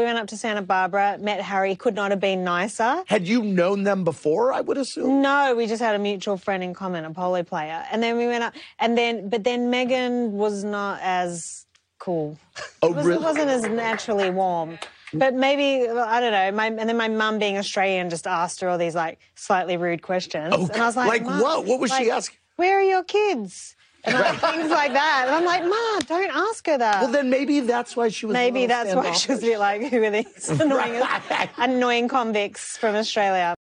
we went up to Santa Barbara, met Harry, could not have been nicer. Had you known them before, I would assume? No, we just had a mutual friend in common, a polo player. And then we went up, but then Meghan was not as cool. Oh, really? It wasn't as naturally warm. But maybe, I don't know, and then my mum, being Australian, just asked her all these, like, slightly rude questions. Oh, and I was like, like what? What was she asking? Where are your kids? And like, things like that. And I'm like, Ma, don't ask her that. Well, then maybe that's why she was Maybe that's why she was a bit like, who are these annoying convicts from Australia?